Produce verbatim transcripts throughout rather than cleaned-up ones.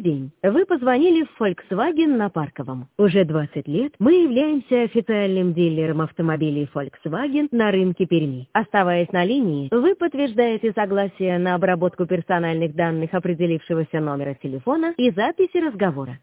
Добрый день. Вы позвонили в Volkswagen на Парковом. Уже двадцать лет мы являемся официальным дилером автомобилей Volkswagen на рынке Перми. Оставаясь на линии, вы подтверждаете согласие на обработку персональных данных определившегося номера телефона и записи разговора.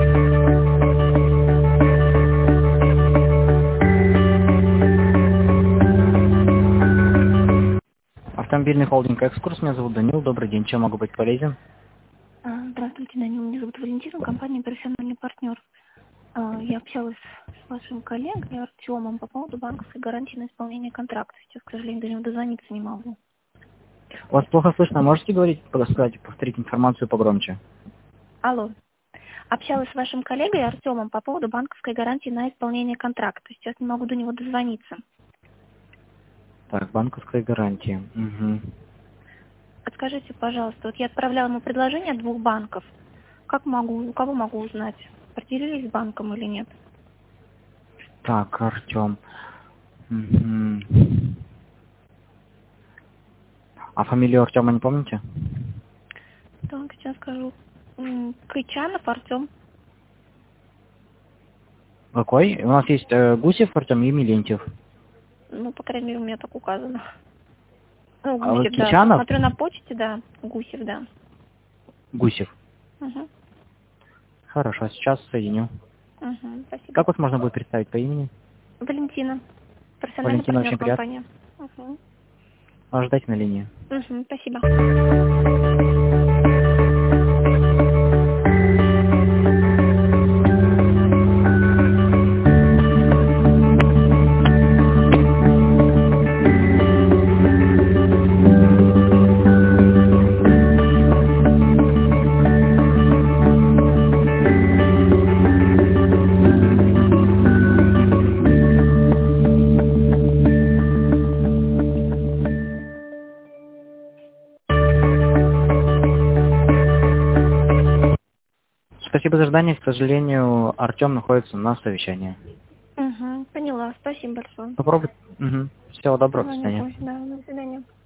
Автомобильный холдинг «Экскурс». Меня зовут Данил. Добрый день. Чем могу быть полезен? Здравствуйте, Данил. Меня зовут Валентина, компания «Профессиональный партнер». Я общалась с вашим коллегой Артемом по поводу банковской гарантии на исполнение контракта. Сейчас, к сожалению, до него дозвониться не могу. Вас плохо слышно. Можете говорить, сказать, повторить информацию погромче? Алло. Общалась с вашим коллегой Артемом по поводу банковской гарантии на исполнение контракта. Сейчас не могу до него дозвониться. Так, банковская гарантия. Угу. Подскажите, пожалуйста, вот я отправляла ему предложение от двух банков. Как могу, у кого могу узнать, поделились с банком или нет? Так, Артем. Угу. А фамилию Артема не помните? Так, сейчас скажу. Кричанов Артем. Какой? У нас есть э, Гусев Артем и Милентьев. Ну, по крайней мере, у меня так указано. Ну, А Гусев, вы да. Кичанов? Смотрю на почте, да. Гусев, да. Гусев. Угу. Хорошо, сейчас соединю. Угу, спасибо. Как вас можно будет представить по имени? Валентина. Профессиональный Валентина, партнер очень приятно. компании. Угу. Ожидайте на линии. Угу, спасибо. Спасибо за ожидание. К сожалению, Артем находится на совещании. Угу, поняла. Спасибо большое. Попробуйте. Угу. Всего доброго. До Ладно, свидания. позже, да, до свидания.